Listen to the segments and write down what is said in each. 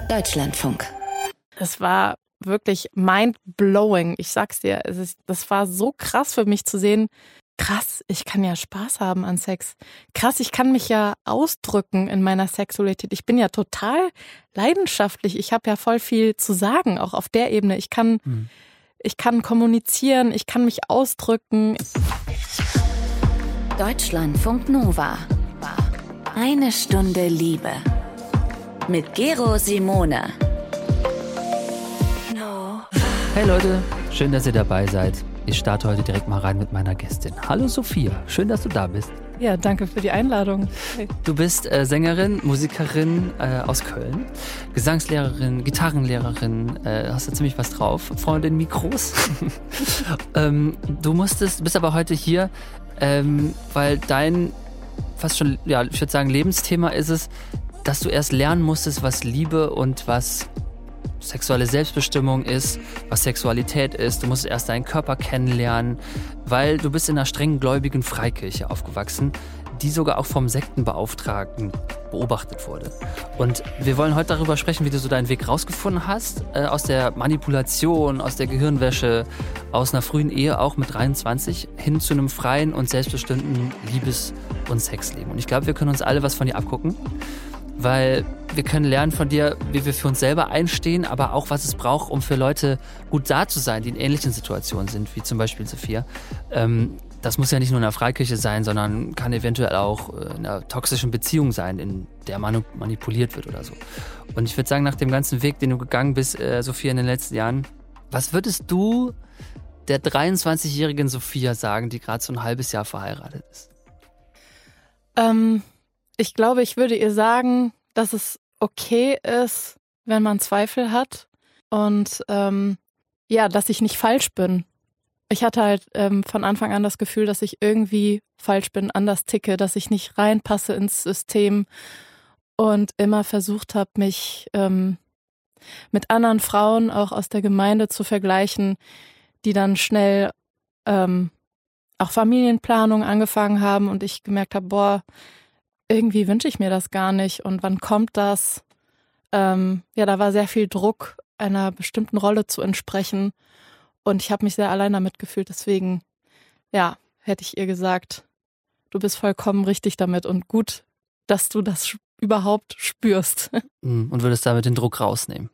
Deutschlandfunk. Es war wirklich mind-blowing. Ich sag's dir, das war so krass für mich zu sehen. Krass, ich kann ja Spaß haben an Sex. Krass, ich kann mich ja ausdrücken in meiner Sexualität. Ich bin ja total leidenschaftlich. Ich habe ja voll viel zu sagen, auch auf der Ebene. Ich kann kommunizieren, ich kann mich ausdrücken. Deutschlandfunk Nova. Eine Stunde Liebe. Mit Gero Simone. Hey Leute, schön, dass ihr dabei seid. Ich starte heute direkt mal rein mit meiner Gästin. Hallo Sophia, schön, dass du da bist. Ja, danke für die Einladung. Hey. Du bist Sängerin, Musikerin aus Köln, Gesangslehrerin, Gitarrenlehrerin, hast da ziemlich was drauf vor den Mikros. Bist aber heute hier, weil dein fast schon, ja, ich würde sagen, Lebensthema ist es, dass du erst lernen musstest, was Liebe und was sexuelle Selbstbestimmung ist, was Sexualität ist. Du musst erst deinen Körper kennenlernen, weil du bist in einer strengen gläubigen Freikirche aufgewachsen, die sogar auch vom Sektenbeauftragten beobachtet wurde. Und wir wollen heute darüber sprechen, wie du so deinen Weg rausgefunden hast, aus der Manipulation, aus der Gehirnwäsche, aus einer frühen Ehe, auch mit 23, hin zu einem freien und selbstbestimmten Liebes- und Sexleben. Und ich glaube, wir können uns alle was von dir abgucken, weil wir können lernen von dir, wie wir für uns selber einstehen, aber auch, was es braucht, um für Leute gut da zu sein, die in ähnlichen Situationen sind, wie zum Beispiel Sophia. Das muss ja nicht nur in einer Freikirche sein, sondern kann eventuell auch in einer toxischen Beziehung sein, in der manipuliert wird oder so. Und ich würde sagen, nach dem ganzen Weg, den du gegangen bist, Sophia, in den letzten Jahren, was würdest du der 23-jährigen Sophia sagen, die gerade so ein halbes Jahr verheiratet ist? Ich glaube, ich würde ihr sagen, dass es okay ist, wenn man Zweifel hat und dass ich nicht falsch bin. Ich hatte halt von Anfang an das Gefühl, dass ich irgendwie falsch bin, anders ticke, dass ich nicht reinpasse ins System und immer versucht habe, mich mit anderen Frauen auch aus der Gemeinde zu vergleichen, die dann schnell auch Familienplanung angefangen haben und ich gemerkt habe, irgendwie wünsche ich mir das gar nicht und wann kommt das? Da war sehr viel Druck, einer bestimmten Rolle zu entsprechen und ich habe mich sehr allein damit gefühlt. Deswegen, hätte ich ihr gesagt, du bist vollkommen richtig damit und gut, dass du das überhaupt spürst. Und würdest damit den Druck rausnehmen.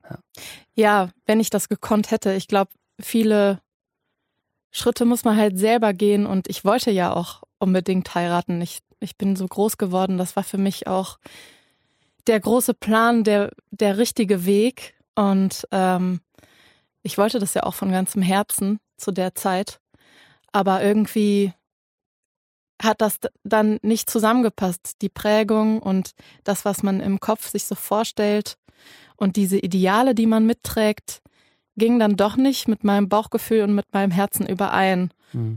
Ja, wenn ich das gekonnt hätte. Ich glaube, viele Schritte muss man halt selber gehen und ich wollte ja auch unbedingt heiraten. Ich bin so groß geworden, das war für mich auch der große Plan, der richtige Weg und ich wollte das ja auch von ganzem Herzen zu der Zeit, aber irgendwie hat das dann nicht zusammengepasst, die Prägung und das, was man im Kopf sich so vorstellt und diese Ideale, die man mitträgt, ging dann doch nicht mit meinem Bauchgefühl und mit meinem Herzen überein.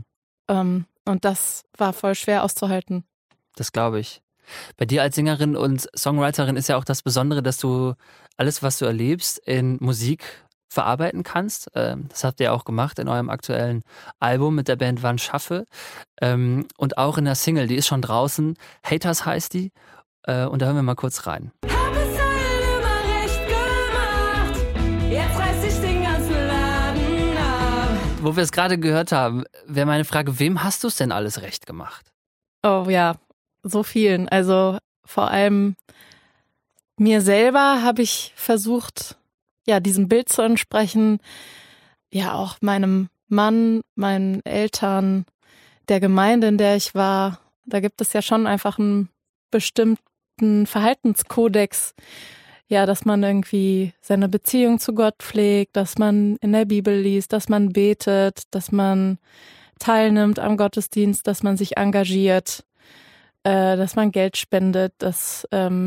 Und das war voll schwer auszuhalten. Das glaube ich. Bei dir als Sängerin und Songwriterin ist ja auch das Besondere, dass du alles, was du erlebst, in Musik verarbeiten kannst. Das habt ihr auch gemacht in eurem aktuellen Album mit der Band Wann Schaffe. Und auch in der Single, die ist schon draußen. Haters heißt die. Und da hören wir mal kurz rein. Hab es allen immer recht gemacht. Jetzt reiß ich den ganzen Laden ab. Wo wir es gerade gehört haben, wäre meine Frage, wem hast du es denn alles recht gemacht? Oh ja, so vielen. Also vor allem mir selber habe ich versucht, diesem Bild zu entsprechen. Ja, auch meinem Mann, meinen Eltern, der Gemeinde, in der ich war. Da gibt es ja schon einfach einen bestimmten Verhaltenskodex. Ja, dass man irgendwie seine Beziehung zu Gott pflegt, dass man in der Bibel liest, dass man betet, dass man teilnimmt am Gottesdienst, dass man sich engagiert, dass man Geld spendet, dass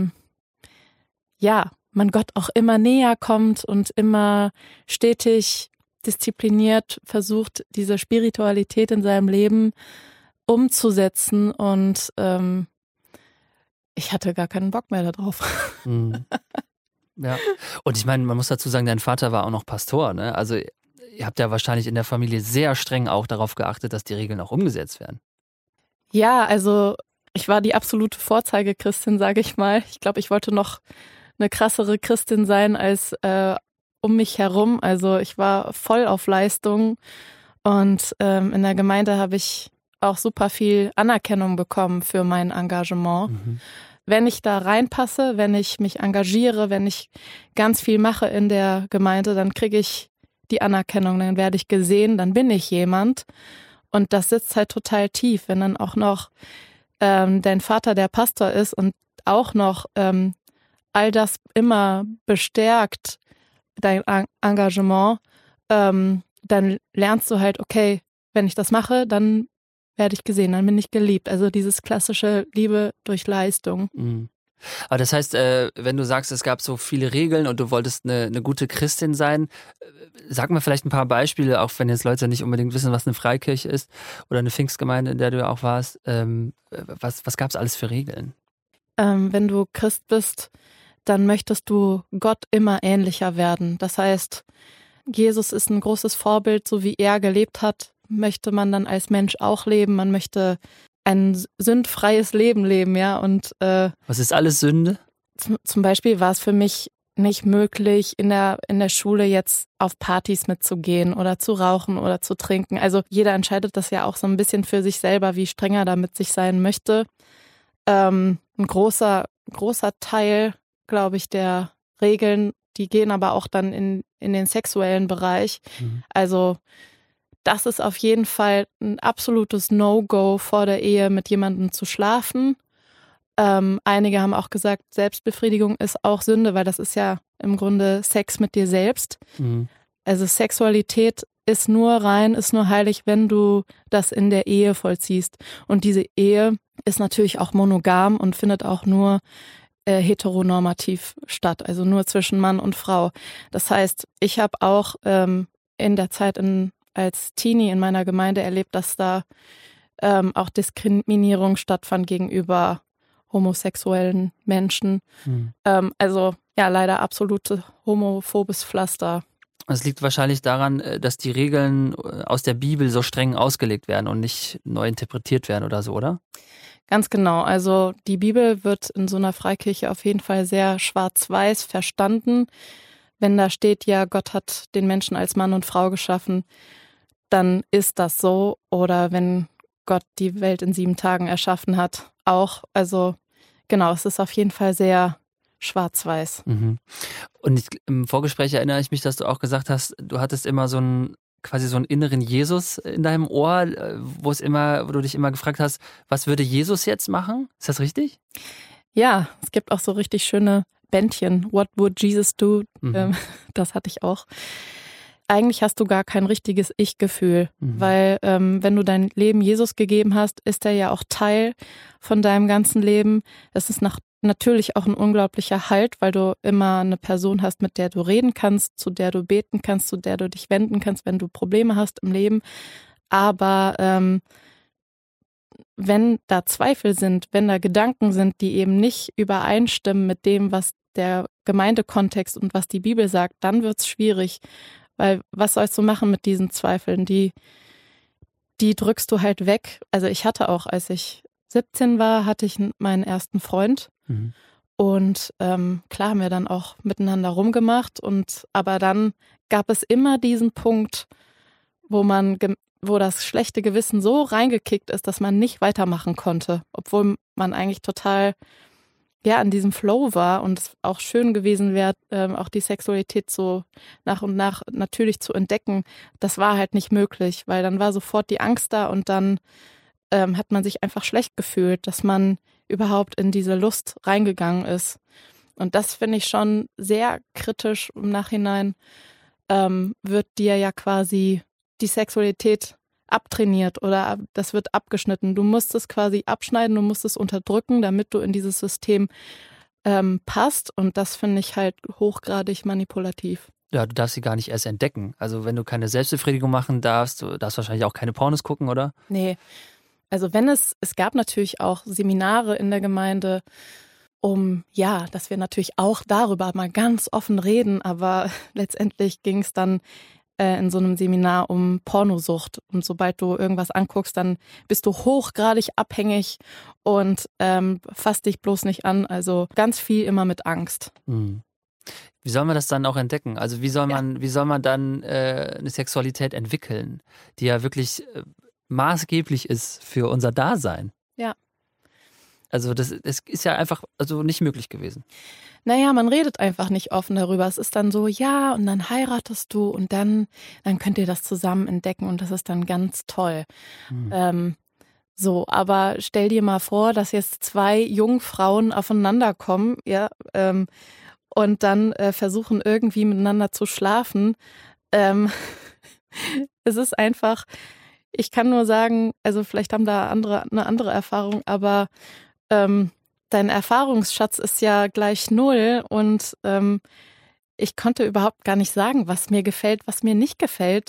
man Gott auch immer näher kommt und immer stetig diszipliniert versucht, diese Spiritualität in seinem Leben umzusetzen und ich hatte gar keinen Bock mehr darauf. Ja, und ich meine, man muss dazu sagen, dein Vater war auch noch Pastor, ne? Also ihr habt ja wahrscheinlich in der Familie sehr streng auch darauf geachtet, dass die Regeln auch umgesetzt werden. Ja, also ich war die absolute Vorzeigechristin, sage ich mal. Ich glaube, ich wollte noch eine krassere Christin sein als um mich herum. Also ich war voll auf Leistung und in der Gemeinde habe ich auch super viel Anerkennung bekommen für mein Engagement. Wenn ich da reinpasse, wenn ich mich engagiere, wenn ich ganz viel mache in der Gemeinde, dann kriege ich die Anerkennung, dann werde ich gesehen, dann bin ich jemand. Und das sitzt halt total tief, wenn dann auch noch dein Vater der Pastor ist und auch noch all das immer bestärkt, dein Engagement, dann lernst du halt, okay, wenn ich das mache, dann werde ich gesehen, dann bin ich geliebt. Also dieses klassische Liebe durch Leistung. Mhm. Aber das heißt, wenn du sagst, es gab so viele Regeln und du wolltest eine gute Christin sein, sag mal vielleicht ein paar Beispiele, auch wenn jetzt Leute nicht unbedingt wissen, was eine Freikirche ist oder eine Pfingstgemeinde, in der du ja auch warst. Was gab es alles für Regeln? Wenn du Christ bist, dann möchtest du Gott immer ähnlicher werden. Das heißt, Jesus ist ein großes Vorbild, so wie er gelebt hat, möchte man dann als Mensch auch leben. Man möchte ein sündfreies Leben leben, ja. Und was ist alles Sünde? Zum Beispiel war es für mich nicht möglich, in der Schule jetzt auf Partys mitzugehen oder zu rauchen oder zu trinken. Also jeder entscheidet das ja auch so ein bisschen für sich selber, wie streng er da mit sich sein möchte. Ein großer Teil, glaube ich, der Regeln, die gehen aber auch dann in den sexuellen Bereich. Also das ist auf jeden Fall ein absolutes No-Go vor der Ehe, mit jemandem zu schlafen. Einige haben auch gesagt, Selbstbefriedigung ist auch Sünde, weil das ist ja im Grunde Sex mit dir selbst. Also Sexualität ist nur rein, ist nur heilig, wenn du das in der Ehe vollziehst. Und diese Ehe ist natürlich auch monogam und findet auch nur heteronormativ statt, also nur zwischen Mann und Frau. Das heißt, ich habe auch in der Zeit als Teenie in meiner Gemeinde erlebt, dass da auch Diskriminierung stattfand gegenüber homosexuellen Menschen. Also ja, leider absolute homophobes Pflaster. Es liegt wahrscheinlich daran, dass die Regeln aus der Bibel so streng ausgelegt werden und nicht neu interpretiert werden oder so, oder? Ganz genau. Also die Bibel wird in so einer Freikirche auf jeden Fall sehr schwarz-weiß verstanden. Wenn da steht, ja, Gott hat den Menschen als Mann und Frau geschaffen, dann ist das so. Oder wenn Gott die Welt in 7 Tagen erschaffen hat, auch. Also genau, es ist auf jeden Fall sehr schwarz-weiß. Und im Vorgespräch erinnere ich mich, dass du auch gesagt hast, du hattest immer quasi so einen inneren Jesus in deinem Ohr, wo du dich immer gefragt hast, was würde Jesus jetzt machen? Ist das richtig? Ja, es gibt auch so richtig schöne Bändchen. What would Jesus do? Das hatte ich auch. Eigentlich hast du gar kein richtiges Ich-Gefühl, weil wenn du dein Leben Jesus gegeben hast, ist er ja auch Teil von deinem ganzen Leben. Es ist natürlich auch ein unglaublicher Halt, weil du immer eine Person hast, mit der du reden kannst, zu der du beten kannst, zu der du dich wenden kannst, wenn du Probleme hast im Leben. Aber wenn da Zweifel sind, wenn da Gedanken sind, die eben nicht übereinstimmen mit dem, was der Gemeindekontext und was die Bibel sagt, dann wird's schwierig. Weil was sollst du machen mit diesen Zweifeln? Die drückst du halt weg. Also ich hatte auch, als ich 17 war, hatte ich meinen ersten Freund. Und klar haben wir dann auch miteinander rumgemacht. Aber dann gab es immer diesen Punkt, wo das schlechte Gewissen so reingekickt ist, dass man nicht weitermachen konnte. Obwohl man eigentlich total an diesem Flow war und es auch schön gewesen wäre, auch die Sexualität so nach und nach natürlich zu entdecken. Das war halt nicht möglich, weil dann war sofort die Angst da und dann hat man sich einfach schlecht gefühlt, dass man überhaupt in diese Lust reingegangen ist. Und das finde ich schon sehr kritisch im Nachhinein. Wird dir ja quasi die Sexualität abtrainiert oder das wird abgeschnitten. Du musst es quasi abschneiden, du musst es unterdrücken, damit du in dieses System passt. Und das finde ich halt hochgradig manipulativ. Ja, du darfst sie gar nicht erst entdecken. Also wenn du keine Selbstbefriedigung machen darfst, du darfst wahrscheinlich auch keine Pornos gucken, oder? Nee. Also es gab natürlich auch Seminare in der Gemeinde, dass wir natürlich auch darüber mal ganz offen reden, aber letztendlich ging es dann in so einem Seminar um Pornosucht. Und sobald du irgendwas anguckst, dann bist du hochgradig abhängig und fass dich bloß nicht an. Also ganz viel immer mit Angst. Wie soll man das dann auch entdecken? Also wie soll man dann eine Sexualität entwickeln, die ja wirklich maßgeblich ist für unser Dasein? Ja. Also das ist ja einfach nicht möglich gewesen. Naja, man redet einfach nicht offen darüber. Es ist dann so, ja, und dann heiratest du und dann könnt ihr das zusammen entdecken und das ist dann ganz toll. So, aber stell dir mal vor, dass jetzt 2 Jungfrauen aufeinander kommen, ja, und dann versuchen irgendwie miteinander zu schlafen. Es ist einfach, ich kann nur sagen, also vielleicht haben da eine andere Erfahrung, aber dein Erfahrungsschatz ist ja gleich 0 und ich konnte überhaupt gar nicht sagen, was mir gefällt, was mir nicht gefällt.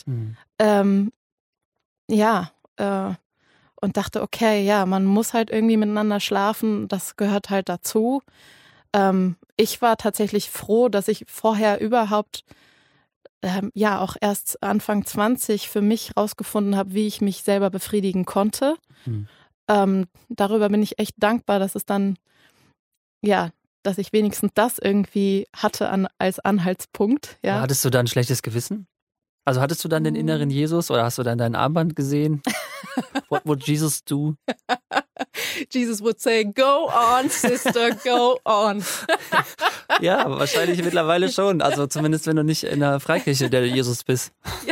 Und dachte, okay, ja, man muss halt irgendwie miteinander schlafen, das gehört halt dazu. Ich war tatsächlich froh, dass ich vorher überhaupt auch erst Anfang 20 für mich rausgefunden habe, wie ich mich selber befriedigen konnte. Darüber bin ich echt dankbar, dass es dann, dass ich wenigstens das irgendwie hatte als Anhaltspunkt. Ja. Hattest du dann ein schlechtes Gewissen? Also hattest du dann den inneren Jesus oder hast du dann dein Armband gesehen? What would Jesus do? Jesus would say, go on, sister, go on. Ja, wahrscheinlich mittlerweile schon. Also zumindest, wenn du nicht in der Freikirche der Jesus bist.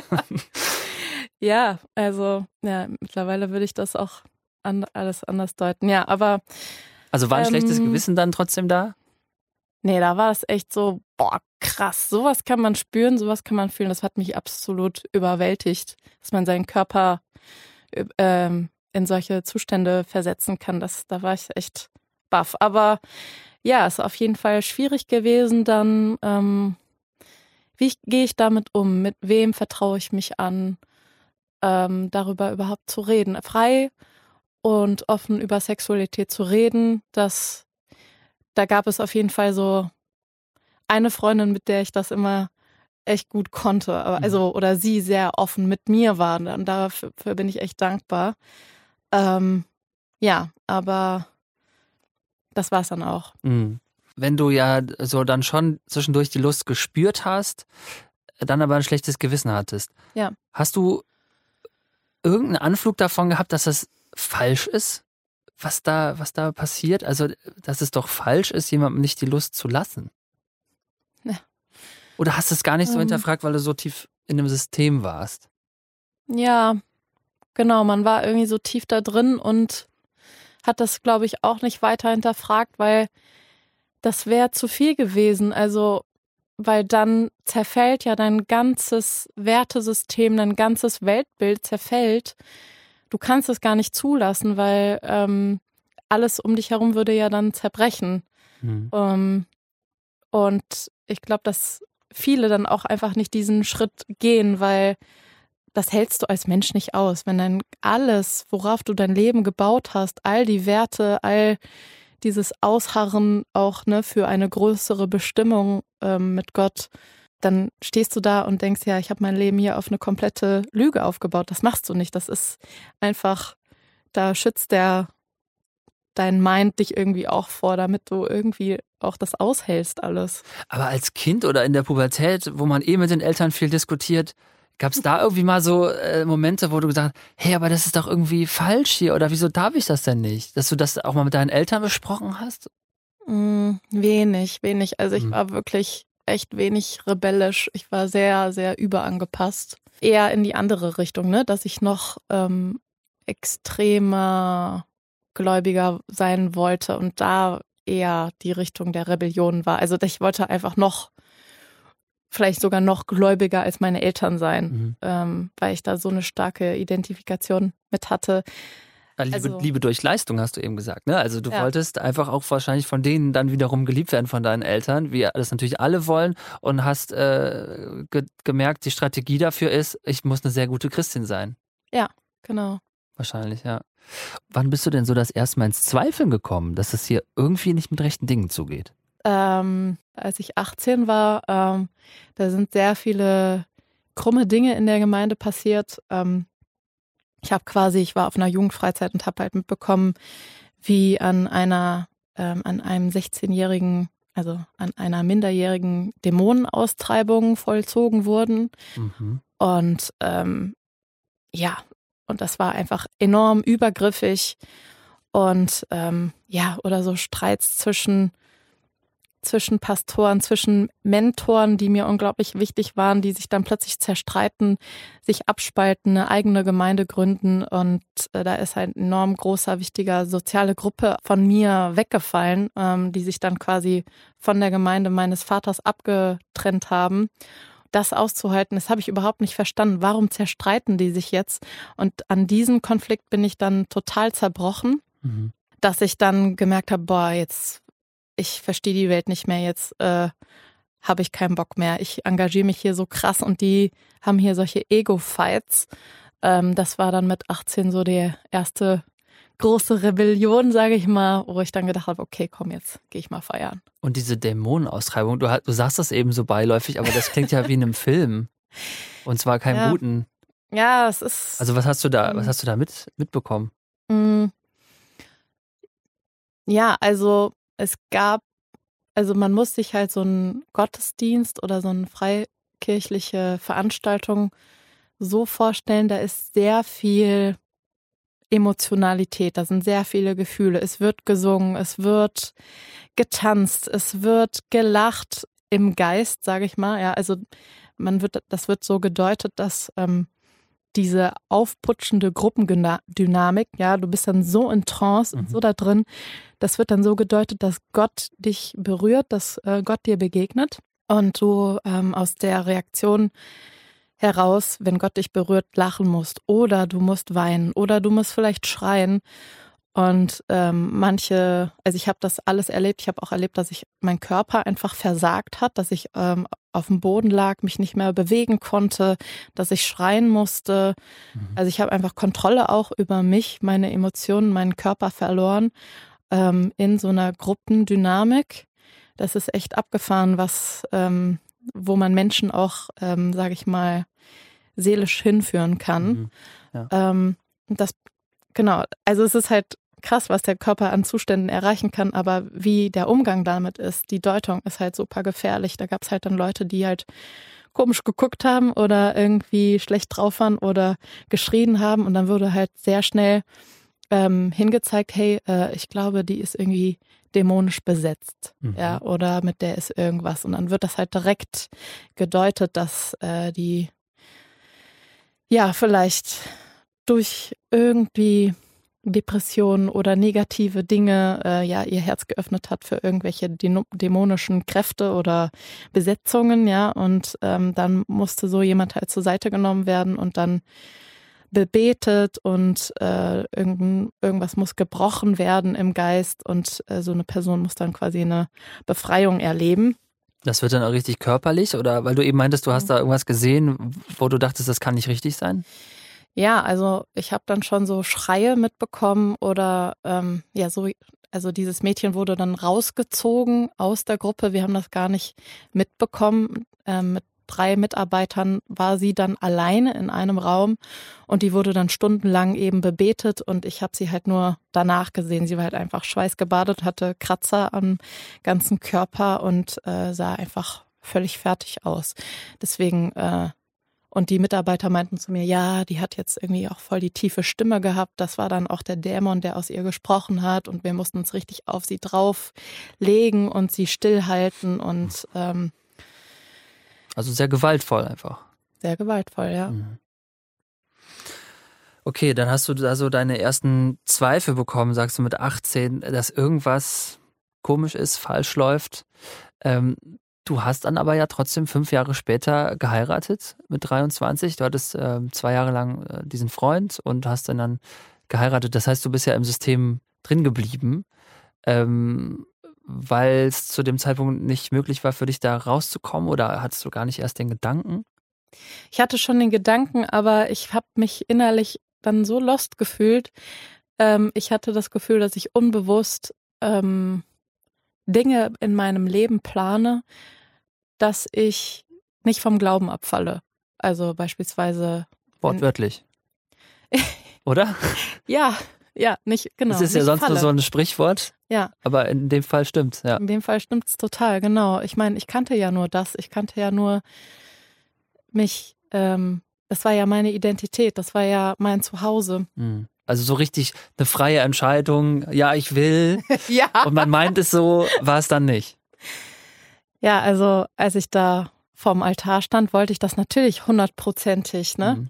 Ja, also mittlerweile würde ich das auch alles anders deuten. Ja, aber also war ein schlechtes Gewissen dann trotzdem da? Nee, da war es echt so, boah, krass, sowas kann man spüren, sowas kann man fühlen. Das hat mich absolut überwältigt, dass man seinen Körper in solche Zustände versetzen kann. Da war ich echt baff. Aber ja, es ist auf jeden Fall schwierig gewesen dann, wie gehe ich damit um? Mit wem vertraue ich mich an? Darüber überhaupt zu reden. Frei und offen über Sexualität zu reden, da gab es auf jeden Fall so eine Freundin, mit der ich das immer echt gut konnte. Oder sie sehr offen mit mir war. Und dafür bin ich echt dankbar. Aber das war's dann auch. Wenn du ja so dann schon zwischendurch die Lust gespürt hast, dann aber ein schlechtes Gewissen hattest. Ja. Hast du irgendeinen Anflug davon gehabt, dass das falsch ist? Was da passiert? Also, dass es doch falsch ist, jemandem nicht die Lust zu lassen. Ja. Oder hast du es gar nicht so hinterfragt, weil du so tief in dem System warst? Ja, genau. Man war irgendwie so tief da drin und hat das, glaube ich, auch nicht weiter hinterfragt, weil das wäre zu viel gewesen. Also, weil dann zerfällt ja dein ganzes Wertesystem, dein ganzes Weltbild zerfällt. Du kannst es gar nicht zulassen, weil alles um dich herum würde ja dann zerbrechen. Und ich glaube, dass viele dann auch einfach nicht diesen Schritt gehen, weil das hältst du als Mensch nicht aus. Wenn dann alles, worauf du dein Leben gebaut hast, all die Werte, all dieses Ausharren auch für eine größere Bestimmung mit Gott, dann stehst du da und denkst, ja, ich habe mein Leben hier auf eine komplette Lüge aufgebaut. Das machst du nicht. Das ist einfach, da schützt dein Mind dich irgendwie auch vor, damit du irgendwie auch das aushältst alles. Aber als Kind oder in der Pubertät, wo man mit den Eltern viel diskutiert, gab es da irgendwie mal so Momente, wo du gesagt hast, hey, aber das ist doch irgendwie falsch hier oder wieso darf ich das denn nicht? Dass du das auch mal mit deinen Eltern besprochen hast? Wenig. Also ich war wirklich echt wenig rebellisch. Ich war sehr, sehr überangepasst. Eher in die andere Richtung, dass ich noch extremer Gläubiger sein wollte und da eher die Richtung der Rebellion war. Also ich wollte einfach vielleicht sogar noch gläubiger als meine Eltern sein, weil ich da so eine starke Identifikation mit hatte. Liebe durch Leistung, hast du eben gesagt, ne? Also du wolltest einfach auch wahrscheinlich von denen dann wiederum geliebt werden von deinen Eltern, wie das natürlich alle wollen und hast gemerkt, die Strategie dafür ist, ich muss eine sehr gute Christin sein. Ja, genau. Wahrscheinlich, ja. Wann bist du denn so das erste Mal ins Zweifeln gekommen, dass es hier irgendwie nicht mit rechten Dingen zugeht? Als ich 18 war, da sind sehr viele krumme Dinge in der Gemeinde passiert. Ich war auf einer Jugendfreizeit und habe halt mitbekommen, wie an einem 16-jährigen, also an einer minderjährigen Dämonenaustreibung vollzogen wurden. Mhm. Und und das war einfach enorm übergriffig und oder so Streits zwischen Pastoren, zwischen Mentoren, die mir unglaublich wichtig waren, die sich dann plötzlich zerstreiten, sich abspalten, eine eigene Gemeinde gründen und da ist ein enorm großer, wichtiger soziale Gruppe von mir weggefallen, die sich dann quasi von der Gemeinde meines Vaters abgetrennt haben. Das auszuhalten, das habe ich überhaupt nicht verstanden. Warum zerstreiten die sich jetzt? Und an diesem Konflikt bin ich dann total zerbrochen, dass ich dann gemerkt habe, ich verstehe die Welt nicht mehr, jetzt habe ich keinen Bock mehr. Ich engagiere mich hier so krass und die haben hier solche Ego-Fights. Das war dann mit 18 so die erste große Rebellion, sage ich mal, wo ich dann gedacht habe, okay, komm, jetzt gehe ich mal feiern. Und diese Dämonenaustreibung, du sagst das eben so beiläufig, aber das klingt ja wie in einem Film. Und zwar keinem guten. Ja, es ist... Also was hast du da mitbekommen? Ja, also man muss sich halt so einen Gottesdienst oder so eine freikirchliche Veranstaltung so vorstellen, da ist sehr viel Emotionalität, da sind sehr viele Gefühle. Es wird gesungen, es wird getanzt, es wird gelacht im Geist, sage ich mal. Ja, also das wird so gedeutet, dass diese aufputschende Gruppendynamik, ja, du bist dann so in Trance und so da drin, das wird dann so gedeutet, dass Gott dich berührt, dass Gott dir begegnet und du aus der Reaktion heraus, wenn Gott dich berührt, lachen musst oder du musst weinen oder du musst vielleicht schreien. Und ich habe das alles erlebt. Ich habe auch erlebt, dass mein Körper einfach versagt hat, dass ich auf dem Boden lag, mich nicht mehr bewegen konnte, dass ich schreien musste. Also ich habe einfach Kontrolle auch über mich, meine Emotionen, meinen Körper verloren in so einer Gruppendynamik. Das ist echt abgefahren, wo man Menschen auch, sage ich mal, seelisch hinführen kann. Also es ist halt krass, was der Körper an Zuständen erreichen kann, aber wie der Umgang damit ist, die Deutung ist halt super gefährlich. Da gab es halt dann Leute, die halt komisch geguckt haben oder irgendwie schlecht drauf waren oder geschrien haben und dann wurde halt sehr schnell hingezeigt, hey, ich glaube, die ist irgendwie dämonisch besetzt, ja, oder mit der ist irgendwas und dann wird das halt direkt gedeutet, dass die ja vielleicht durch irgendwie Depressionen oder negative Dinge ihr Herz geöffnet hat für irgendwelche dämonischen Kräfte oder Besetzungen, ja, und dann musste so jemand halt zur Seite genommen werden und dann bebetet und irgendwas muss gebrochen werden im Geist und so eine Person muss dann quasi eine Befreiung erleben. Das wird dann auch richtig körperlich oder weil du eben meintest, du hast da irgendwas gesehen, wo du dachtest, das kann nicht richtig sein? Ja, also ich habe dann schon so Schreie mitbekommen oder also dieses Mädchen wurde dann rausgezogen aus der Gruppe. Wir haben das gar nicht mitbekommen. Mit 3 Mitarbeitern war sie dann alleine in einem Raum und die wurde dann stundenlang eben bebetet und ich habe sie halt nur danach gesehen. Sie war halt einfach schweißgebadet, hatte Kratzer am ganzen Körper und sah einfach völlig fertig aus. Deswegen und die Mitarbeiter meinten zu mir, ja, die hat jetzt irgendwie auch voll die tiefe Stimme gehabt. Das war dann auch der Dämon, der aus ihr gesprochen hat. Und wir mussten uns richtig auf sie drauflegen und sie stillhalten. Und also sehr gewaltvoll einfach. Sehr gewaltvoll, ja. Okay, dann hast du da so deine ersten Zweifel bekommen, sagst du mit 18, dass irgendwas komisch ist, falsch läuft. Du hast dann aber ja trotzdem 5 Jahre später geheiratet mit 23. Du hattest 2 Jahre lang diesen Freund und hast dann geheiratet. Das heißt, du bist ja im System drin geblieben, weil es zu dem Zeitpunkt nicht möglich war, für dich da rauszukommen oder hattest du gar nicht erst den Gedanken? Ich hatte schon den Gedanken, aber ich habe mich innerlich dann so lost gefühlt. Ich hatte das Gefühl, dass ich unbewusst Dinge in meinem Leben plane, dass ich nicht vom Glauben abfalle. Also beispielsweise. Wortwörtlich. Oder? Ja, nicht, genau. Das ist ja nicht sonst Falle. nur so ein Sprichwort. Ja. Aber in dem Fall stimmt's, ja. In dem Fall stimmt's total, genau. Ich meine, ich kannte ja nur das. Ich kannte ja nur mich, das war ja meine Identität, das war ja mein Zuhause. Also so richtig eine freie Entscheidung, ja, ich will. Ja. Und man meint es so, war es dann nicht. Ja, also als ich da vorm Altar stand, wollte ich das natürlich 100%, ne?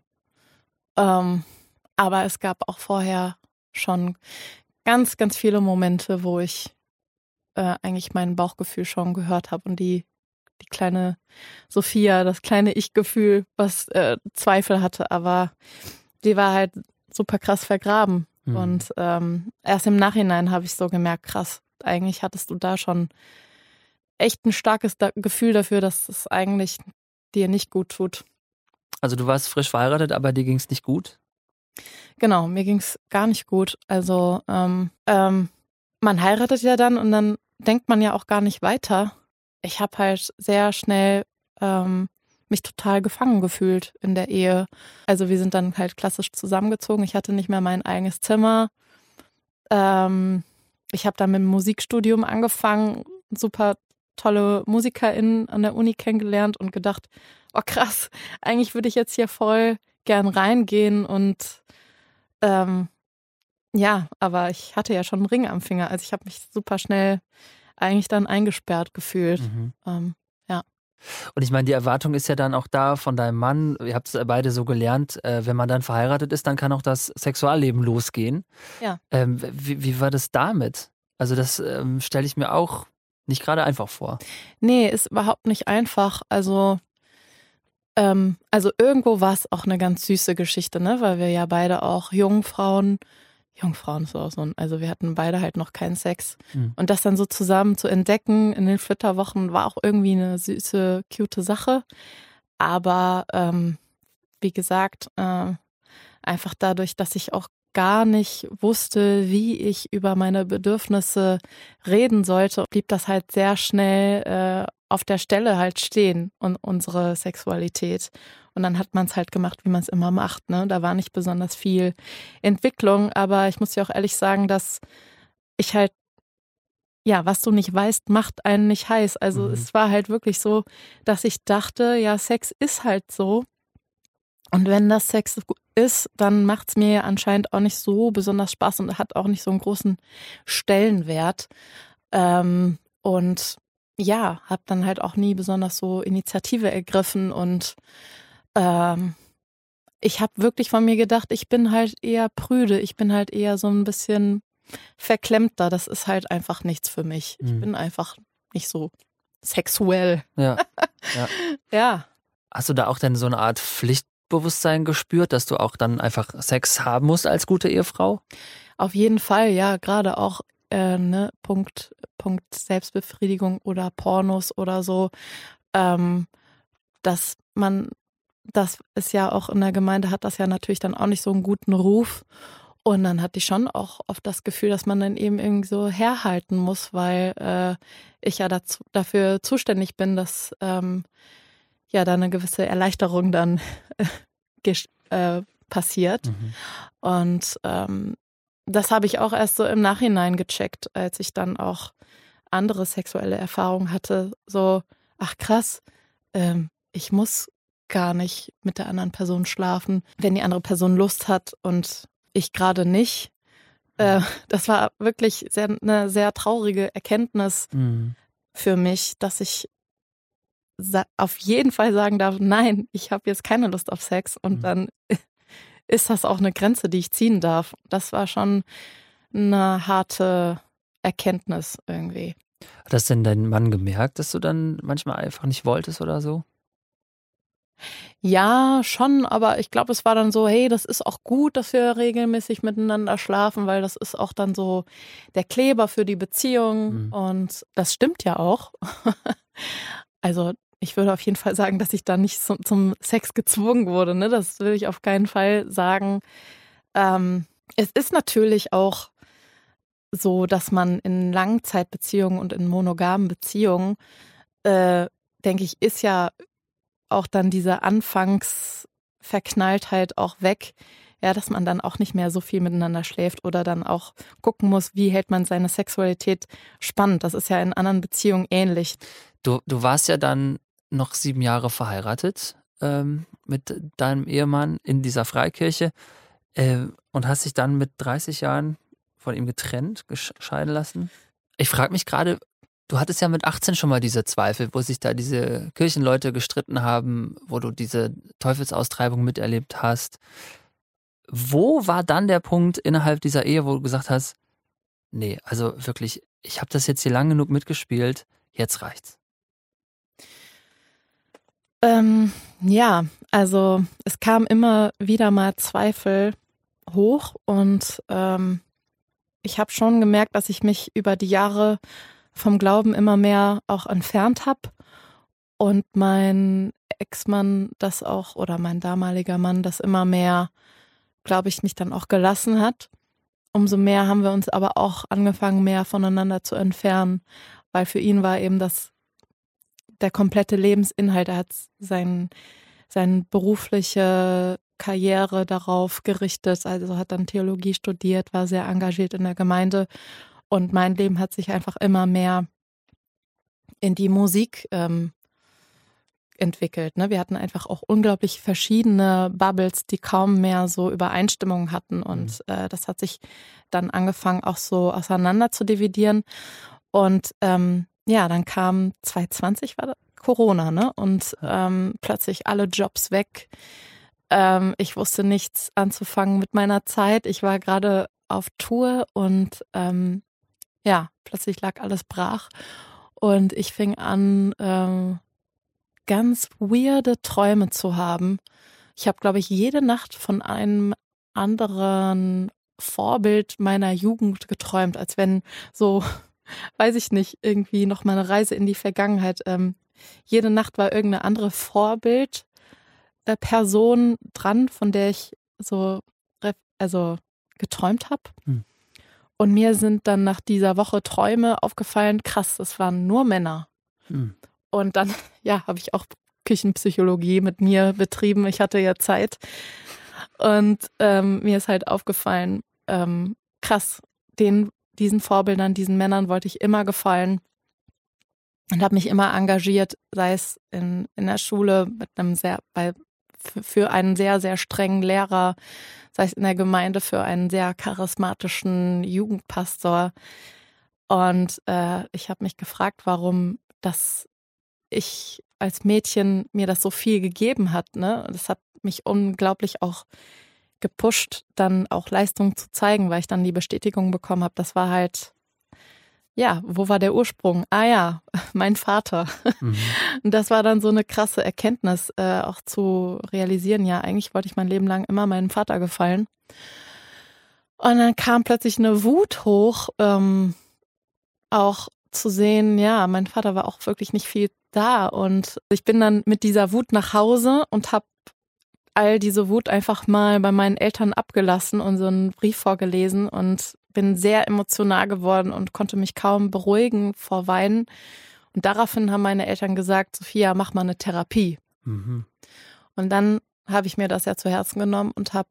Aber es gab auch vorher schon ganz, ganz viele Momente, wo ich eigentlich mein Bauchgefühl schon gehört habe und die kleine Sophia, das kleine Ich-Gefühl, was Zweifel hatte, aber die war halt super krass vergraben. Und erst im Nachhinein habe ich so gemerkt, krass, eigentlich hattest du da schon echt ein starkes Gefühl dafür, dass es eigentlich dir nicht gut tut. Also du warst frisch verheiratet, aber dir ging es nicht gut? Genau, mir ging es gar nicht gut. Also man heiratet ja dann und dann denkt man ja auch gar nicht weiter. Ich habe halt sehr schnell mich total gefangen gefühlt in der Ehe. Also wir sind dann halt klassisch zusammengezogen. Ich hatte nicht mehr mein eigenes Zimmer. Ich habe dann mit dem Musikstudium angefangen, super tolle MusikerInnen an der Uni kennengelernt und gedacht, oh krass, eigentlich würde ich jetzt hier voll gern reingehen und ja, aber ich hatte ja schon einen Ring am Finger. Also ich habe mich super schnell eigentlich dann eingesperrt gefühlt. Ja. Und ich meine, die Erwartung ist ja dann auch da von deinem Mann, ihr habt es beide so gelernt, wenn man dann verheiratet ist, dann kann auch das Sexualleben losgehen. Ja. Wie war das damit? Also das stelle ich mir auch nicht gerade einfach vor. Nee, ist überhaupt nicht einfach. Also irgendwo war es auch eine ganz süße Geschichte, ne? Weil wir ja beide auch Jungfrauen ist auch so, also wir hatten beide halt noch keinen Sex. Und das dann so zusammen zu entdecken in den Flitterwochen war auch irgendwie eine süße, cute Sache. Aber wie gesagt, einfach dadurch, dass ich auch gar nicht wusste, wie ich über meine Bedürfnisse reden sollte, blieb das halt sehr schnell auf der Stelle halt stehen und unsere Sexualität. Und dann hat man es halt gemacht, wie man es immer macht, ne? Da war nicht besonders viel Entwicklung, aber ich muss dir auch ehrlich sagen, dass ich halt, ja, was du nicht weißt, macht einen nicht heiß. Also es war halt wirklich so, dass ich dachte, ja, Sex ist halt so. Und wenn das Sex ist, dann macht es mir ja anscheinend auch nicht so besonders Spaß und hat auch nicht so einen großen Stellenwert. Und ja, habe dann halt auch nie besonders so Initiative ergriffen und ich habe wirklich von mir gedacht, ich bin halt eher prüde, ich bin halt eher so ein bisschen verklemmter, das ist halt einfach nichts für mich. Ich bin einfach nicht so sexuell. Ja. Ja. Hast du da auch denn so eine Art Pflichtbewusstsein gespürt, dass du auch dann einfach Sex haben musst als gute Ehefrau? Auf jeden Fall, ja, gerade auch ne, Punkt Selbstbefriedigung oder Pornos oder so, dass man, das ist ja auch in der Gemeinde, hat das ja natürlich dann auch nicht so einen guten Ruf. Und dann hatte ich schon auch oft das Gefühl, dass man dann eben irgendwie so herhalten muss, weil ich ja dafür zuständig bin, dass ja da eine gewisse Erleichterung dann passiert. Und das habe ich auch erst so im Nachhinein gecheckt, als ich dann auch andere sexuelle Erfahrungen hatte. So, ach krass, ich muss gar nicht mit der anderen Person schlafen, wenn die andere Person Lust hat und ich gerade nicht. Das war wirklich eine sehr traurige Erkenntnis für mich, dass ich auf jeden Fall sagen darf, nein, ich habe jetzt keine Lust auf Sex und dann ist das auch eine Grenze, die ich ziehen darf. Das war schon eine harte Erkenntnis irgendwie. Hat das denn dein Mann gemerkt, dass du dann manchmal einfach nicht wolltest oder so? Ja, schon, aber ich glaube, es war dann so, hey, das ist auch gut, dass wir regelmäßig miteinander schlafen, weil das ist auch dann so der Kleber für die Beziehung und das stimmt ja auch. Also ich würde auf jeden Fall sagen, dass ich da nicht zum Sex gezwungen wurde, ne? Das will ich auf keinen Fall sagen. Es ist natürlich auch so, dass man in Langzeitbeziehungen und in monogamen Beziehungen, denke ich, ist ja auch dann diese Anfangsverknalltheit auch weg, ja, dass man dann auch nicht mehr so viel miteinander schläft oder dann auch gucken muss, wie hält man seine Sexualität spannend. Das ist ja in anderen Beziehungen ähnlich. Du warst ja dann noch 7 Jahre verheiratet mit deinem Ehemann in dieser Freikirche und hast dich dann mit 30 Jahren von ihm getrennt, scheiden lassen. Ich frage mich gerade, du hattest ja mit 18 schon mal diese Zweifel, wo sich da diese Kirchenleute gestritten haben, wo du diese Teufelsaustreibung miterlebt hast. Wo war dann der Punkt innerhalb dieser Ehe, wo du gesagt hast, nee, also wirklich, ich habe das jetzt hier lang genug mitgespielt, jetzt reicht's? Ja, also es kam immer wieder mal Zweifel hoch und ich habe schon gemerkt, dass ich mich über die Jahre vom Glauben immer mehr auch entfernt habe und mein Ex-Mann das auch oder mein damaliger Mann das immer mehr, glaube ich, mich dann auch gelassen hat. Umso mehr haben wir uns aber auch angefangen, mehr voneinander zu entfernen, weil für ihn war eben das der komplette Lebensinhalt. Er hat seine berufliche Karriere darauf gerichtet, also hat dann Theologie studiert, war sehr engagiert in der Gemeinde und mein Leben hat sich einfach immer mehr in die Musik entwickelt. Ne? Wir hatten einfach auch unglaublich verschiedene Bubbles, die kaum mehr so Übereinstimmungen hatten und das hat sich dann angefangen auch so auseinander zu dividieren und ja, dann kam 2020 war das Corona, ne? Und plötzlich alle Jobs weg. Ich wusste nichts anzufangen mit meiner Zeit. Ich war gerade auf Tour und ja, plötzlich lag alles brach. Und ich fing an, ganz weirde Träume zu haben. Ich habe, glaube ich, jede Nacht von einem anderen Vorbild meiner Jugend geträumt, als wenn so, weiß ich nicht, irgendwie noch mal eine Reise in die Vergangenheit. Jede Nacht war irgendeine andere Vorbildperson dran, von der ich so geträumt habe. Und mir sind dann nach dieser Woche Träume aufgefallen, krass, das waren nur Männer. Und dann, ja, habe ich auch Küchenpsychologie mit mir betrieben. Ich hatte ja Zeit. Und mir ist halt aufgefallen, krass, diesen Vorbildern, diesen Männern wollte ich immer gefallen und habe mich immer engagiert, sei es in der Schule mit einem für einen sehr, sehr strengen Lehrer, sei es in der Gemeinde für einen sehr charismatischen Jugendpastor. Und ich habe mich gefragt, warum ich als Mädchen mir das so viel gegeben hat. Ne? Das hat mich unglaublich auch gepusht, dann auch Leistungen zu zeigen, weil ich dann die Bestätigung bekommen habe. Das war halt, ja, wo war der Ursprung? Ah ja, mein Vater. Und das war dann so eine krasse Erkenntnis, auch zu realisieren, ja, eigentlich wollte ich mein Leben lang immer meinem Vater gefallen. Und dann kam plötzlich eine Wut hoch, auch zu sehen, ja, mein Vater war auch wirklich nicht viel da. Und ich bin dann mit dieser Wut nach Hause und habe all diese Wut einfach mal bei meinen Eltern abgelassen und so einen Brief vorgelesen und bin sehr emotional geworden und konnte mich kaum beruhigen vor Weinen. Und daraufhin haben meine Eltern gesagt, Sophia, mach mal eine Therapie. Und dann habe ich mir das ja zu Herzen genommen und habe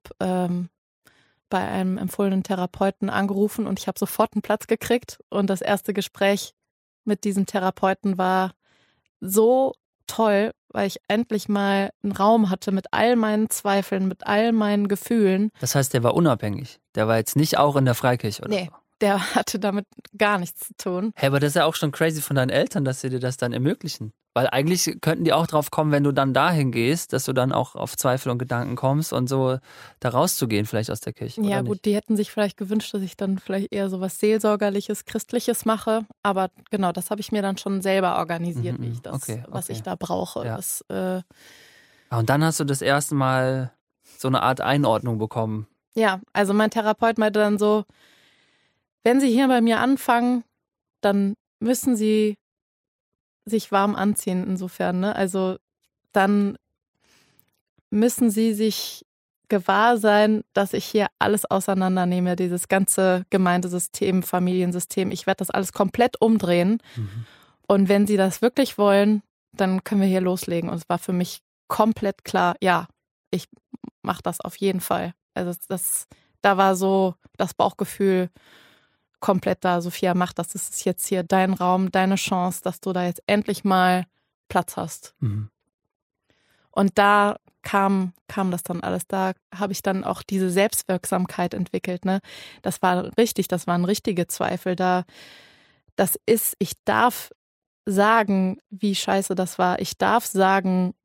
bei einem empfohlenen Therapeuten angerufen und ich habe sofort einen Platz gekriegt. Und das erste Gespräch mit diesem Therapeuten war so toll, weil ich endlich mal einen Raum hatte mit all meinen Zweifeln, mit all meinen Gefühlen. Das heißt, der war unabhängig. Der war jetzt nicht auch in der Freikirche oder Nee, so? der hatte damit gar nichts zu tun. Hey, aber das ist ja auch schon crazy von deinen Eltern, dass sie dir das dann ermöglichen. Weil eigentlich könnten die auch drauf kommen, wenn du dann dahin gehst, dass du dann auch auf Zweifel und Gedanken kommst und so da rauszugehen vielleicht aus der Kirche. Ja oder gut, nicht? die hätten sich vielleicht gewünscht, dass ich dann vielleicht eher so was Seelsorgerliches, Christliches mache. Aber genau, das habe ich mir dann schon selber organisiert, wie ich das, was ich da brauche. Ja. Das, Und dann hast du das erste Mal so eine Art Einordnung bekommen. ja, also mein Therapeut meinte dann so, wenn Sie hier bei mir anfangen, dann müssen Sie sich warm anziehen insofern, ne? Also dann müssen Sie sich gewahr sein, dass ich hier alles auseinandernehme, dieses ganze Gemeindesystem, Familiensystem. Ich werde das alles komplett umdrehen. Und wenn Sie das wirklich wollen, dann können wir hier loslegen. Und es war für mich komplett klar, ja, ich mache das auf jeden Fall. Also da war so das Bauchgefühl komplett da, Sophia, mach das. Das ist jetzt hier dein Raum, deine Chance, dass du da jetzt endlich mal Platz hast. Mhm. Und da kam das dann alles. Da habe ich dann auch diese Selbstwirksamkeit entwickelt. Ne? Das waren richtige Zweifel. Ich darf sagen, wie scheiße das war. Ich darf sagen,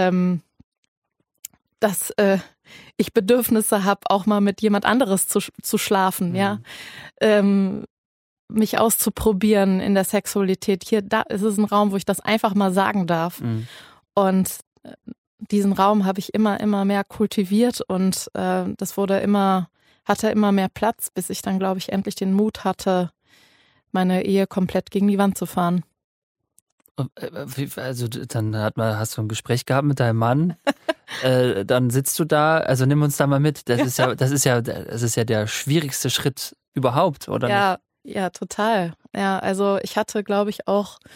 dass ich Bedürfnisse habe, auch mal mit jemand anderes zu schlafen, ja. Mich auszuprobieren in der Sexualität. Da ist es ein Raum, wo ich das einfach mal sagen darf. Und diesen Raum habe ich immer mehr kultiviert und das hatte immer mehr Platz, bis ich dann, glaube ich, endlich den Mut hatte, meine Ehe komplett gegen die Wand zu fahren. Also dann hast du ein Gespräch gehabt mit deinem Mann, dann sitzt du da, also nimm uns da mal mit. Das ist ja der schwierigste Schritt überhaupt, oder nicht? Ja, total. Ja, also ich hatte, glaube ich,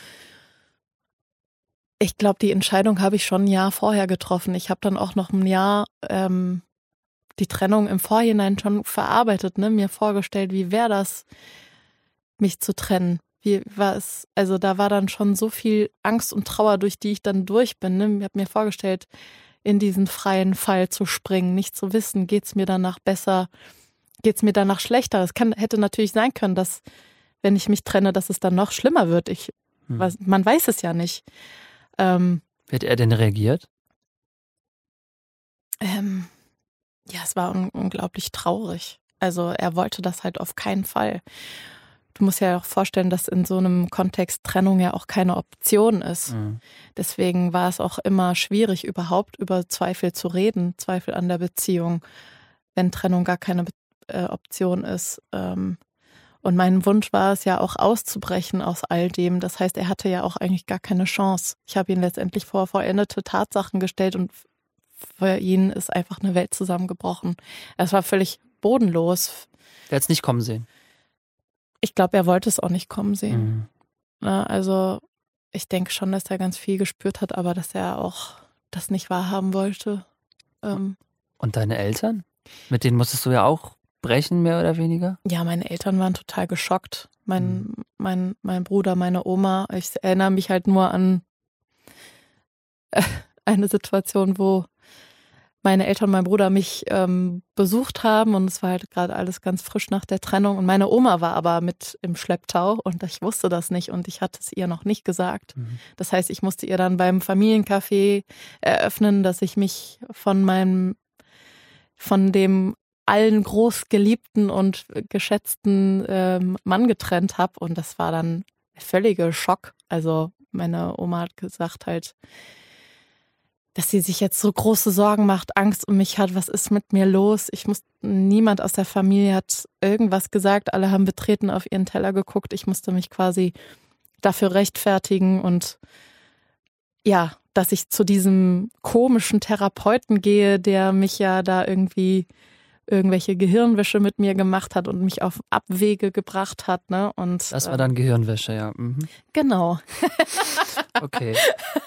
die Entscheidung habe ich schon ein Jahr vorher getroffen. Ich habe dann auch noch ein Jahr die Trennung im Vorhinein schon verarbeitet, ne? Mir vorgestellt, wie wäre das, mich zu trennen. Wie war es? Also da war dann schon so viel Angst und Trauer, durch die ich dann durch bin. Ne? Ich habe mir vorgestellt, in diesen freien Fall zu springen, nicht zu wissen, geht's mir danach besser, geht's mir danach schlechter. Das hätte natürlich sein können, dass, wenn ich mich trenne, dass es dann noch schlimmer wird. Man weiß es ja nicht. Wie hat er denn reagiert? Ja, es war unglaublich traurig. Also er wollte das halt auf keinen Fall. Du musst ja auch vorstellen, dass in so einem Kontext Trennung ja auch keine Option ist. Deswegen war es auch immer schwierig, überhaupt über Zweifel zu reden, Zweifel an der Beziehung, wenn Trennung gar keine Option ist. Und mein Wunsch war es ja auch auszubrechen aus all dem. Das heißt, er hatte ja auch eigentlich gar keine Chance. Ich habe ihn letztendlich vor vollendete Tatsachen gestellt und für ihn ist einfach eine Welt zusammengebrochen. Es war völlig bodenlos. Der hat es nicht kommen sehen. Ich glaube, er wollte es auch nicht kommen sehen. Also ich denke schon, dass er ganz viel gespürt hat, aber dass er auch das nicht wahrhaben wollte. Und deine Eltern? Mit denen musstest du ja auch brechen, mehr oder weniger? Ja, meine Eltern waren total geschockt. Mein Bruder, meine Oma. Ich erinnere mich halt nur an eine Situation, wo meine Eltern und mein Bruder mich besucht haben und es war halt gerade alles ganz frisch nach der Trennung und meine Oma war aber mit im Schlepptau und ich wusste das nicht und ich hatte es ihr noch nicht gesagt. Das heißt, ich musste ihr dann beim Familiencafé eröffnen, dass ich mich von dem allen groß geliebten und geschätzten Mann getrennt habe und das war dann völliger Schock. Also meine Oma hat gesagt halt, dass sie sich jetzt so große Sorgen macht, Angst um mich hat, was ist mit mir los? Niemand aus der Familie hat irgendwas gesagt, alle haben betreten auf ihren Teller geguckt, ich musste mich quasi dafür rechtfertigen und ja, dass ich zu diesem komischen Therapeuten gehe, der mich ja da irgendwie irgendwelche Gehirnwäsche mit mir gemacht hat und mich auf Abwege gebracht hat, ne? Und das war dann Gehirnwäsche, ja. Genau. Okay.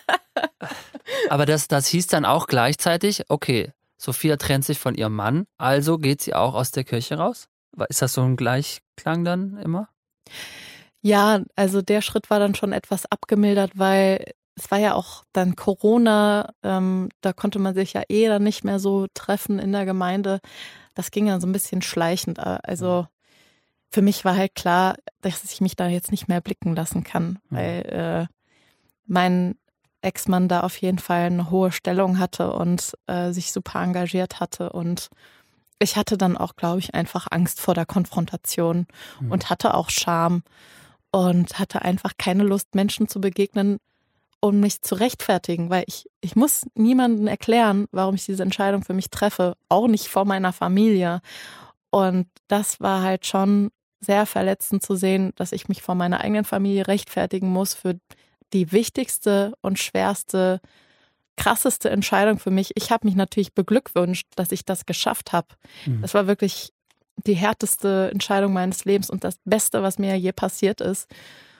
Aber das hieß dann auch gleichzeitig, okay, Sophia trennt sich von ihrem Mann, also geht sie auch aus der Kirche raus? Ist das so ein Gleichklang dann immer? Ja, also der Schritt war dann schon etwas abgemildert, weil es war ja auch dann Corona, da konnte man sich ja dann nicht mehr so treffen in der Gemeinde. Das ging ja so ein bisschen schleichend. Also für mich war halt klar, dass ich mich da jetzt nicht mehr blicken lassen kann, weil mein Ex-Mann da auf jeden Fall eine hohe Stellung hatte und sich super engagiert hatte und ich hatte dann auch, glaube ich, einfach Angst vor der Konfrontation und hatte auch Scham und hatte einfach keine Lust, Menschen zu begegnen, um mich zu rechtfertigen, weil ich muss niemandem erklären, warum ich diese Entscheidung für mich treffe, auch nicht vor meiner Familie. Und das war halt schon sehr verletzend zu sehen, dass ich mich vor meiner eigenen Familie rechtfertigen muss für die wichtigste und schwerste, krasseste Entscheidung für mich. Ich habe mich natürlich beglückwünscht, dass ich das geschafft habe. Das war wirklich die härteste Entscheidung meines Lebens und das Beste, was mir je passiert ist.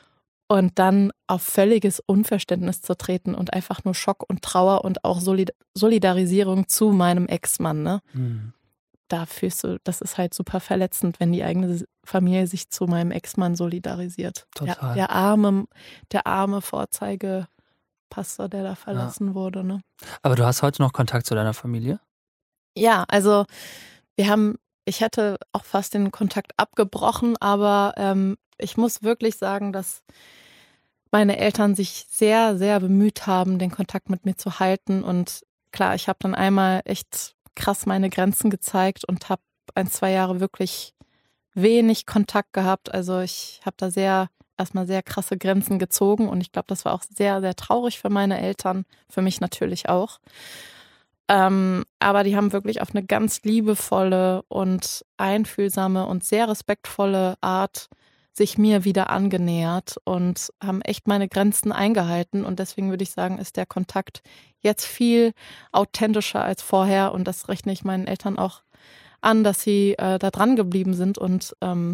Und dann auf völliges Unverständnis zu treten und einfach nur Schock und Trauer und auch Solidarisierung zu meinem Ex-Mann, ne? Da fühlst du, das ist halt super verletzend, wenn die eigene Familie sich zu meinem Ex-Mann solidarisiert. Total. Der arme Vorzeigepastor, der da verlassen wurde, ne? Aber du hast heute noch Kontakt zu deiner Familie? Ja, also ich hätte auch fast den Kontakt abgebrochen, aber ich muss wirklich sagen, dass meine Eltern sich sehr, sehr bemüht haben, den Kontakt mit mir zu halten. Und klar, ich habe dann einmal echt krass meine Grenzen gezeigt und habe 1-2 Jahre wirklich wenig Kontakt gehabt. Also ich habe da erstmal sehr krasse Grenzen gezogen und ich glaube, das war auch sehr, sehr traurig für meine Eltern, für mich natürlich auch. Aber die haben wirklich auf eine ganz liebevolle und einfühlsame und sehr respektvolle Art sich mir wieder angenähert und haben echt meine Grenzen eingehalten. Und deswegen würde ich sagen, ist der Kontakt jetzt viel authentischer als vorher. Und das rechne ich meinen Eltern auch an, dass sie da dran geblieben sind. Und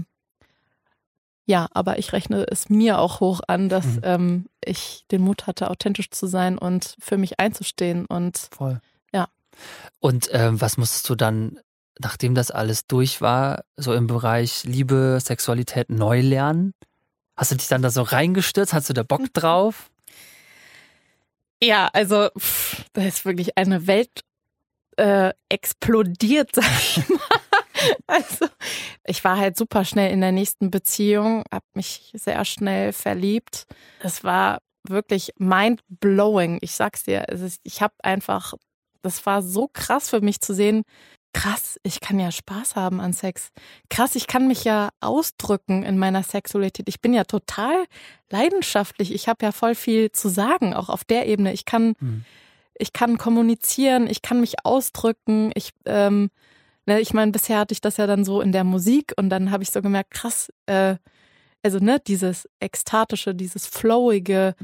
ja, aber ich rechne es mir auch hoch an, dass ich den Mut hatte, authentisch zu sein und für mich einzustehen. Und voll. Ja. Und was musstest du dann, nachdem das alles durch war, so im Bereich Liebe, Sexualität neu lernen? Hast du dich dann da so reingestürzt? Hast du da Bock drauf? Ja, also da ist wirklich eine Welt explodiert, sag ich mal. Also ich war halt super schnell in der nächsten Beziehung, habe mich sehr schnell verliebt. Es war wirklich mind-blowing. Ich sag's dir, das war so krass für mich zu sehen, krass, ich kann ja Spaß haben an Sex. Krass, ich kann mich ja ausdrücken in meiner Sexualität. Ich bin ja total leidenschaftlich. Ich habe ja voll viel zu sagen, auch auf der Ebene. Ich kann kommunizieren, ich kann mich ausdrücken. Ich meine, bisher hatte ich das ja dann so in der Musik und dann habe ich so gemerkt, krass, dieses Ekstatische, dieses Flowige,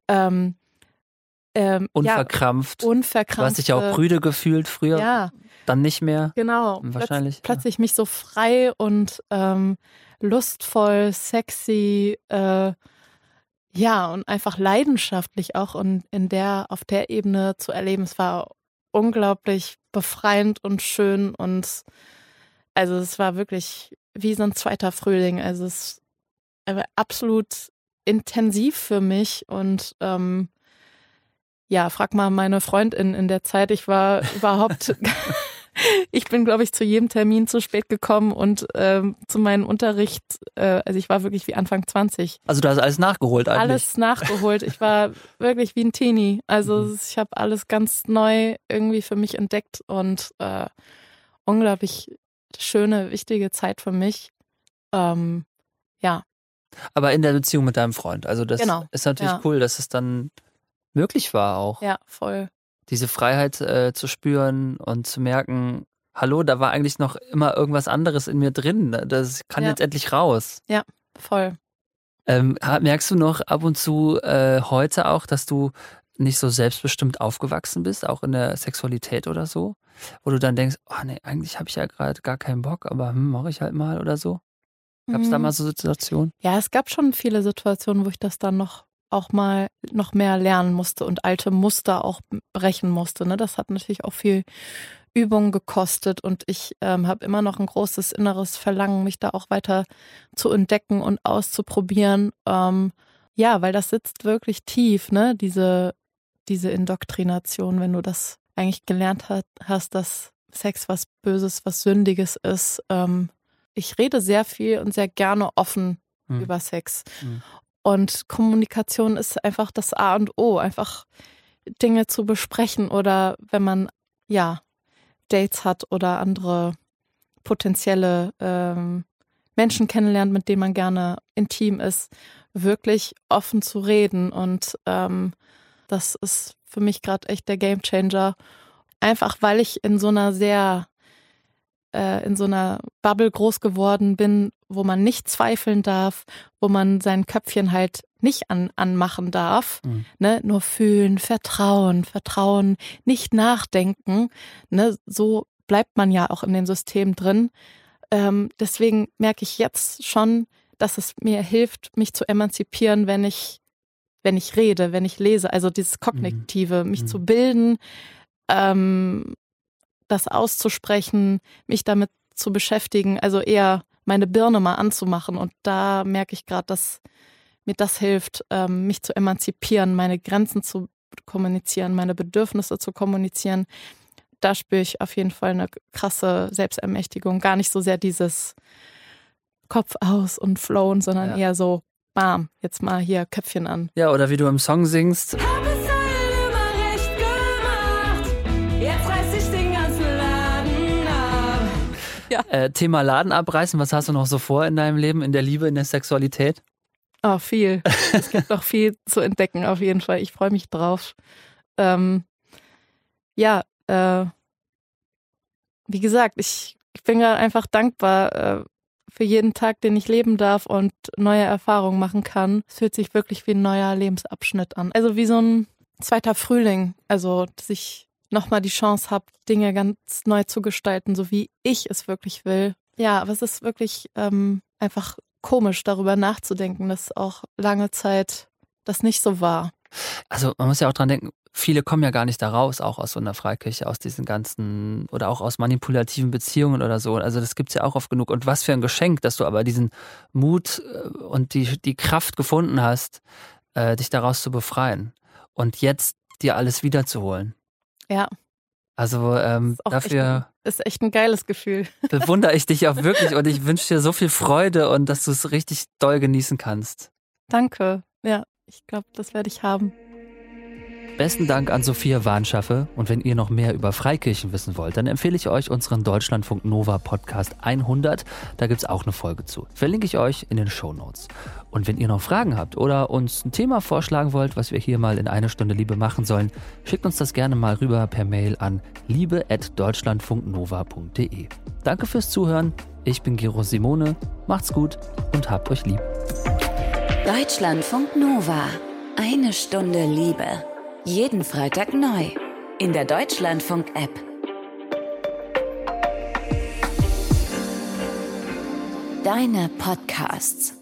unverkrampft. Unverkrampft. Du hast dich ja auch prüde gefühlt früher. Ja. Dann nicht mehr. Genau. Wahrscheinlich. Plötzlich mich so frei und lustvoll, sexy, und einfach leidenschaftlich auch und auf der Ebene zu erleben. Es war unglaublich befreiend und schön und also es war wirklich wie so ein zweiter Frühling. Also es war absolut intensiv für mich und frag mal meine Freundin in der Zeit. Ich war überhaupt, ich bin, glaube ich, zu jedem Termin zu spät gekommen und zu meinem Unterricht, also ich war wirklich wie Anfang 20. Also du hast alles nachgeholt eigentlich. Alles nachgeholt. Ich war wirklich wie ein Teenie. Also ich habe alles ganz neu irgendwie für mich entdeckt und unglaublich schöne, wichtige Zeit für mich. Ja. Aber in der Beziehung mit deinem Freund. Also das ist natürlich cool, dass es dann möglich war auch. Ja, voll. Diese Freiheit zu spüren und zu merken, hallo, da war eigentlich noch immer irgendwas anderes in mir drin. Das kann jetzt endlich raus. Ja, voll. Merkst du noch ab und zu heute auch, dass du nicht so selbstbestimmt aufgewachsen bist, auch in der Sexualität oder so? Wo du dann denkst, oh nee, eigentlich habe ich ja gerade gar keinen Bock, aber mache ich halt mal oder so? Gab es da mal so Situationen? Ja, es gab schon viele Situationen, wo ich das dann noch mehr lernen musste und alte Muster auch brechen musste. Ne? Das hat natürlich auch viel Übung gekostet und ich habe immer noch ein großes inneres Verlangen, mich da auch weiter zu entdecken und auszuprobieren. Weil das sitzt wirklich tief, ne? Diese Indoktrination, wenn du das eigentlich gelernt hast, dass Sex was Böses, was Sündiges ist. Ich rede sehr viel und sehr gerne offen über Sex. Und Kommunikation ist einfach das A und O, einfach Dinge zu besprechen oder wenn man, Dates hat oder andere potenzielle Menschen kennenlernt, mit denen man gerne intim ist, wirklich offen zu reden und das ist für mich gerade echt der Gamechanger. Einfach weil ich in so einer Bubble groß geworden bin, wo man nicht zweifeln darf, wo man sein Köpfchen halt nicht anmachen darf, ne? Nur fühlen, vertrauen, nicht nachdenken, ne? So bleibt man ja auch in dem System drin. Deswegen merke ich jetzt schon, dass es mir hilft, mich zu emanzipieren, wenn ich rede, wenn ich lese. Also dieses Kognitive, mich zu bilden, das auszusprechen, mich damit zu beschäftigen, also eher meine Birne mal anzumachen. Und da merke ich gerade, dass mir das hilft, mich zu emanzipieren, meine Grenzen zu kommunizieren, meine Bedürfnisse zu kommunizieren. Da spüre ich auf jeden Fall eine krasse Selbstermächtigung. Gar nicht so sehr dieses Kopf aus und flowen, sondern eher so, bam, jetzt mal hier Köpfchen an. Ja, oder wie du im Song singst. Hab es allen immer recht gemacht. Jetzt reiß ich den ganzen Laden ab. Thema Laden abreißen, was hast du noch so vor in deinem Leben, in der Liebe, in der Sexualität? Oh, viel. Es gibt noch viel zu entdecken, auf jeden Fall. Ich freue mich drauf. Wie gesagt, ich bin gerade einfach dankbar für jeden Tag, den ich leben darf und neue Erfahrungen machen kann. Es fühlt sich wirklich wie ein neuer Lebensabschnitt an. Also wie so ein zweiter Frühling. Also, dass ich nochmal die Chance habe, Dinge ganz neu zu gestalten, so wie ich es wirklich will. Ja, aber es ist wirklich einfach komisch, darüber nachzudenken, dass auch lange Zeit das nicht so war. Also man muss ja auch dran denken, viele kommen ja gar nicht da raus, auch aus so einer Freikirche, aus diesen ganzen oder auch aus manipulativen Beziehungen oder so. Also das gibt's ja auch oft genug. Und was für ein Geschenk, dass du aber diesen Mut und die Kraft gefunden hast, dich daraus zu befreien und jetzt dir alles wiederzuholen. Ja. Also dafür ist echt ein geiles Gefühl. bewundere ich dich auch wirklich und ich wünsche dir so viel Freude und dass du es richtig doll genießen kannst. Danke. Ja, ich glaube, das werde ich haben. Besten Dank an Sophia Warnschaffe und wenn ihr noch mehr über Freikirchen wissen wollt, dann empfehle ich euch unseren Deutschlandfunk Nova Podcast 100. Da gibt's auch eine Folge zu. Verlinke ich euch in den Shownotes. Und wenn ihr noch Fragen habt oder uns ein Thema vorschlagen wollt, was wir hier mal in eine Stunde Liebe machen sollen, schickt uns das gerne mal rüber per Mail an liebe@deutschlandfunknova.de. Danke fürs Zuhören. Ich bin Gero Simone. Macht's gut und habt euch lieb. Deutschlandfunk Nova. Eine Stunde Liebe. Jeden Freitag neu. In der Deutschlandfunk-App. Deine Podcasts.